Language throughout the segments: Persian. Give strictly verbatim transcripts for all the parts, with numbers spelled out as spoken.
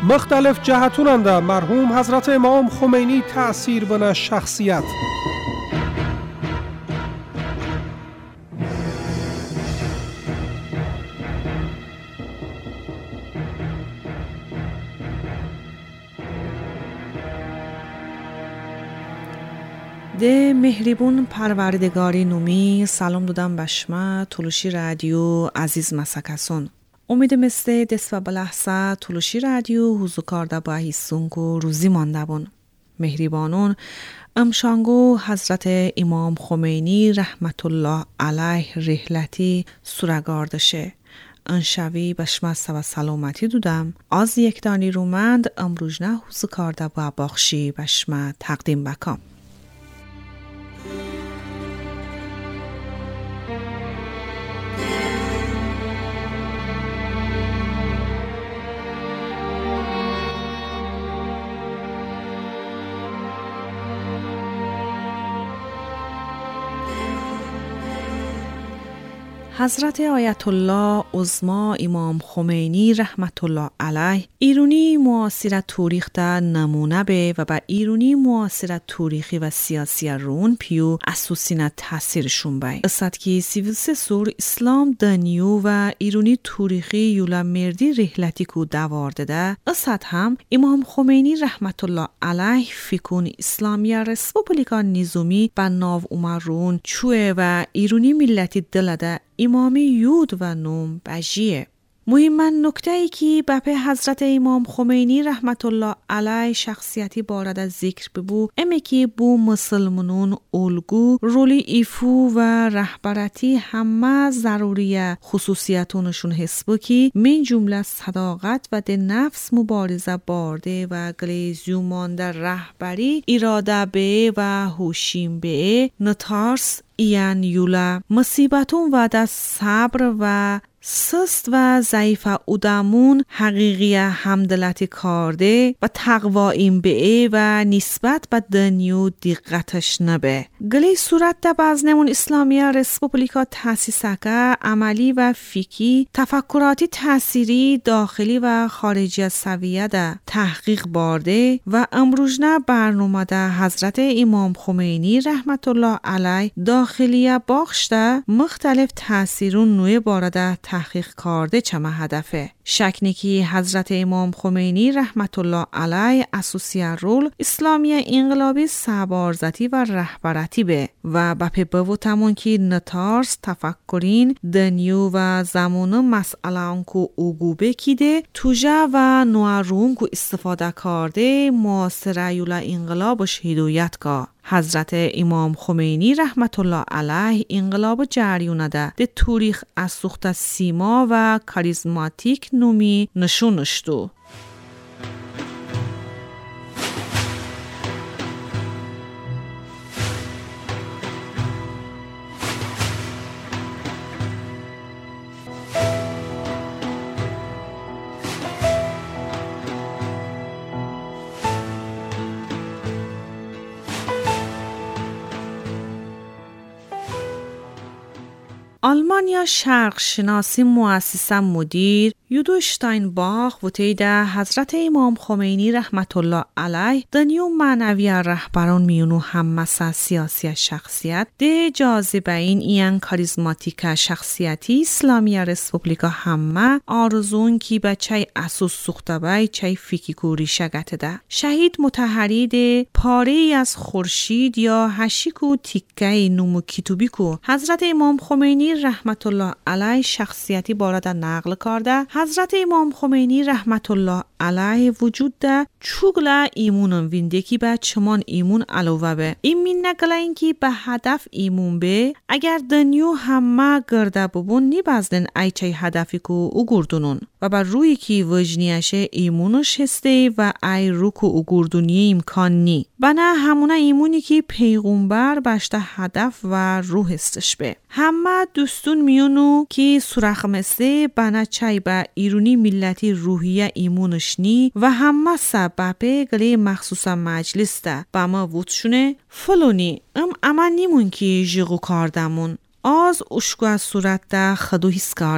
مختلف جهتوننده مرحوم حضرت امام خمینی تأثیر بنا شخصیت. ده مهربون پروردگاری نومی سلام دادم بشما تولوشی رادیو عزیز مسکسون. امید مسته دست و بلحظه تولوشی رادیو حضور کارده با حیثونگو روزی مانده بون. مهربانون امشانگو حضرت امام خمینی رحمت الله علیه رحلتی سرگاردشه. انشوی بشما سوا سلامتی دودم. از یک دانی رومند امروجنه حضور کارده با باخشی بشما تقدیم بکم. حضرت آیت الله عظما امام خمینی رحمت الله علیه ایرانی معاصر تاریخ دا نمونه به و با ایرانی معاصر تاریخی و سیاسی رون پیو اساسینا تاثیرشون بای. اصد که سیویل سور اسلام دنیو و ایرانی تاریخی یولا مردی رحلتی کو دوارده ده. اصد هم امام خمینی رحمت الله علیه فکون اسلامی رسپوبلیکا نظامی با ناو عمرون چوه و ایرانی ملتی دلده امامی یود و نوم بجیه. مهم نکته ای که به حضرت امام خمینی رحمت الله علیه شخصیتی بارد از ذکر ببو امی که بو مسلمانون الگو رولی ایفو و رهبرتی همه ضروریه خصوصیتونشون حسبو که من جمله صداقت و ده نفس مبارزه بارده و گلیزیو مانده رهبری اراده به و هوشیم به نتارس ایان یولا مصیبتون و ده صبر و سست و ضعیف اودامون حقیقی همدلتی کارده و تقوا این به و نسبت به دنیو دقتش نبه. گلی صورت ده بازنمون اسلامی رسپوبلیکا تاسیسکه عملی و فیکی تفکراتی تأثیری داخلی و خارجی از سویه ده تحقیق بارده و امروزنه برنامه ده حضرت امام خمینی رحمت الله علیه داخلی باخش ده مختلف تأثیرون نوع بارده تحقیق کرده چما هدفه. شک نکی حضرت امام خمینی رحمت الله علیه اساسی رول اسلامی انقلابی سبارزتی و رهبرتی به و بپی بو تمون که نتارس تفکرین دنیو و زمانو مسئله انکو اوگو بکیده توجه و نوارون کو استفاده کرده معاصره یولا انقلابش هدایت که حضرت امام خمینی رحمت الله علیه انقلاب جریونه ده ده تاریخ از سوخت سیما و کاریزماتیک نومی نشونشتو. آلمانیا شرق شناسی مؤسسه مدیر یودو شتاینباخ و تیده حضرت امام خمینی رحمت الله علیه دنیو معنوی رهبران میونو هم مسا سیاسی شخصیت ده جاذبه این این کاریزماتیک شخصیتی اسلامی رسپوبلیکا همه آرزون کی بچه اساس سوخته بای چه فیکی کوری شگت ده شهید متحری ده پاره از خورشید یا هشیکو تیکه نومو کتوبی کو حضرت امام خمینی رحمت الله علیه شخصیتی بارد نقل کرده. حضرت امام خمینی رحمت الله علیه وجود ده چوگلا ایمونم وینده کی به چمان ایمون علاوه به این مین نگله این کی به هدف ایمون به اگر دنیو همه گرده ببون نی بازدن ای چه هدفی کو او گردونون و بر روی کی وجنیشه ایمونش هسته و ای رو کو او گردونی امکان نی بنا همونه ایمونی کی پیغمبر بشته هدف و روح هستش به همه دوستون میونو کی سرخمسته بنا چای با ایرونی ملتی روحیه ایمونش نی و همه سببه گلی مخصوصا مجلس ده با ما وودشونه فلونی ام اما نیمون کی جیغو کاردمون آز اشکو از صورت ده خدو حس کردم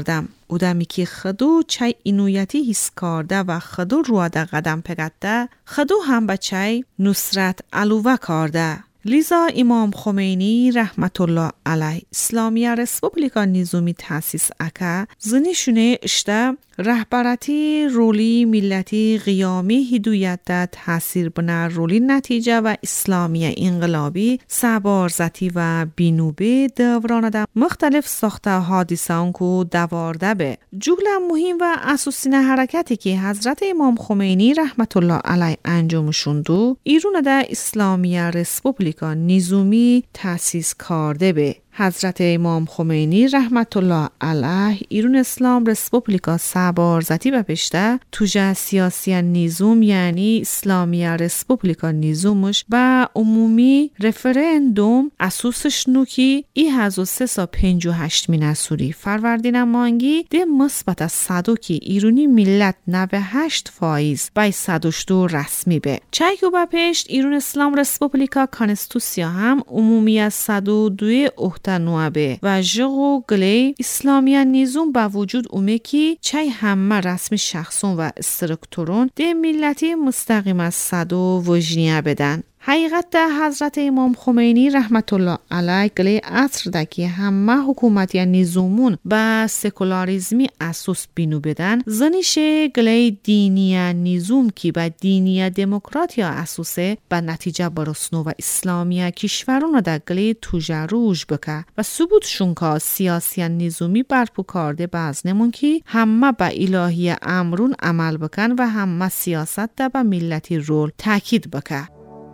او دمی که خدو چای اینویتی حس کرده و خدو رواده قدم پگده خدو هم به چای نصرت علوه کرده. لیزا امام خمینی رحمت الله علیه اسلامیه رسپوبلیکا نیزومی تاسیس اکا زنیشونه اشته رهبرتی رولی ملتی قیامی هدویت ده تاثیر بنا رولی نتیجه و اسلامی انقلابی سبارزتی و بینوبه دوران ده مختلف ساخته حادثه اونکو دوارده به جگل مهم و اساسین حرکتی که حضرت امام خمینی رحمت الله علیه انجامشون دو ایرون ده اسلامی رسپوبلیکا نیزومی تاسیس کرده به حضرت امام خمینی رحمت الله علیه ایرون اسلام رسپوبلیکا سبارزتی و پشته توجه سیاسی نیزوم یعنی اسلامی رسپوبلیکا نیزومش و عمومی رفرندوم اساسش نوکی ای هزو سه سا پنج و هشت می نسوری فروردین مانگی ده مثبت از صدو که ایرونی ملت نوه هشت فایز بای صدوشتو رسمی به چایکو با پشت ایرون اسلام رسپوبلیکا کانستوسیا هم عمومی از صدو دوی احت نوابه و جغو گلی اسلامی نیزوم با وجود اومه کی چای همه رسمی شخصون و استرکتورون ده ملتی مستقیم از صدو وجنیه بدن. حقیقت ده حضرت امام خمینی رحمت الله علیه گلی عصر ده که همه حکومت یا نیزومون با سکولاریزمی اساس بینو بدن زنیشه گلی دینی نیزوم کی با دینی دموکرات یا اساسه با نتیجه برسنو و اسلامی کشورون ده گلی توجه روش بکه و ثبوت شونکا سیاسی نیزومی برپو کرده بازنمون کی همه با الهی امرون عمل بکن و همه سیاست ده با ملتی رول تاکید بکه.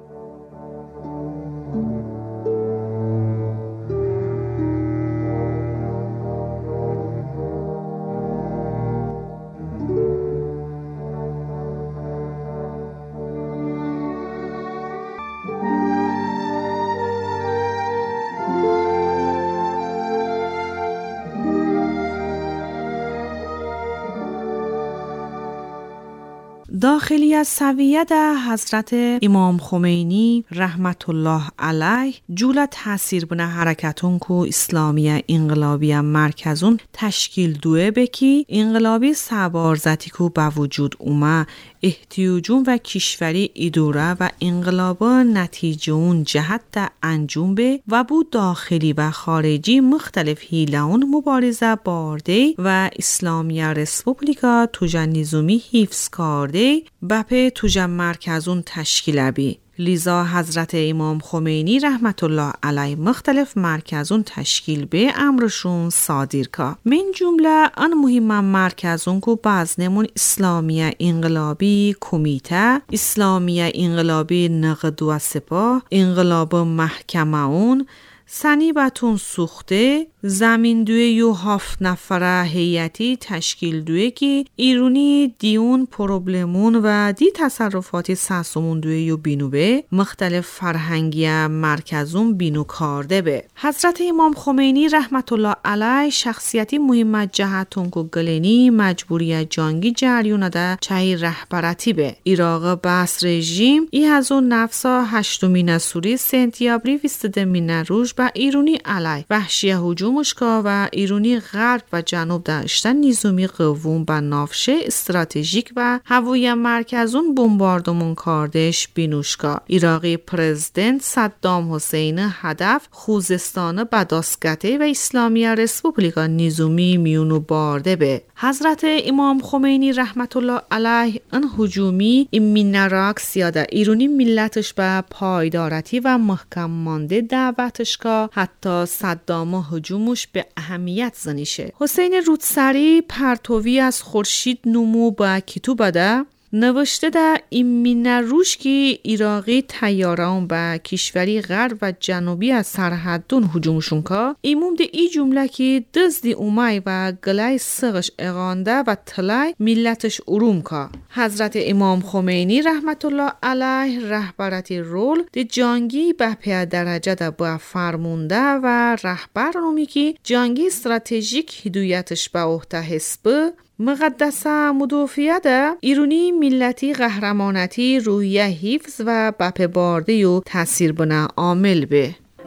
داخلی از سویه ده حضرت امام خمینی رحمت الله علیه جوله تاثیر بنا حرکتون کو اسلامی انقلابی مرکزون تشکیل دوه بکی انقلابی سبارزتی کو با وجود اومه احتیاجون و کشوری اداره و انقلابا نتیجه اون جهت ده انجام به و بود داخلی و خارجی مختلف هیلهون مبارزه بارده و اسلامی رسپوبلیکا توجه نیزومی حفظ کرده بپه توجه مرکزون تشکیل بی. لیزا حضرت امام خمینی رحمت الله علیه مختلف مرکزون تشکیل به امرشون صادر که من جمله آن مهم مرکزون که بازنمون اسلامی انقلابی کمیته اسلامی انقلابی نقد و سپاه انقلاب محکمه اون سنی باتون سوخته زمین دوی یو هفت نفره هیئتی تشکیل دوی که ایرونی دیون پروبلمون و دی تصرفاتی ساسمون دوی یو بینو به مختلف فرهنگی مرکزون بینو کارده به حضرت امام خمینی رحمت الله علیه شخصیتی مهم جهتون که گلینی مجبوری جانگی جریون ده چای رهبرتی به عراق بس رژیم ای هزو نفسا هشتمین سوری سنتیابری ویستده مین روش با ایرونی علیه وحشی هجوم مشکا و ایرونی غرب و جنوب داشتن نیزومی قوم با نافشه استراتژیک و هوایی مرکزون بمباردمون کاردش بینوشکا عراقی پرزیدنت صدام حسین هدف خوزستان بداسگته و اسلامی رسپوبلیکا نیزومی میونو بارده به حضرت امام خمینی رحمت الله علیه ان هجومی امینراک سیاده ایرونی ملتش به پایدارتی و محکم مانده دعوتش که حتی صدام هجومش به اهمیت زنیشه. حسین رودسری پرتوی از خورشید نمو با کتو بده نوشته ده ایمین روش که عراقی تیاران با کشوری غرب و جنوبی از سرحدون هجومشون که ایموم ده ای جمله که دزدی اومای و گلای سغش اغانده و تلای ملتش اروم که حضرت امام خمینی رحمت الله علیه رهبرتی رول ده جانگی به پی درجه ده با فرمونده و رهبر نومی که جانگی استراتژیک هدایتش به عهده حزب مقدسه مدافعه ایرونی ملتی قهرمانتی روحیه حفظ و بپ بارده و تاثیر بنا عامل به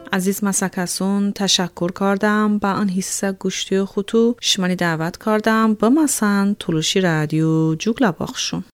عزیز مسکسون تشکر کردم با آن حصه گوشتی خطو شمانی دعوت کردم با مسان تلوشی رادیو جوگلا باخشون.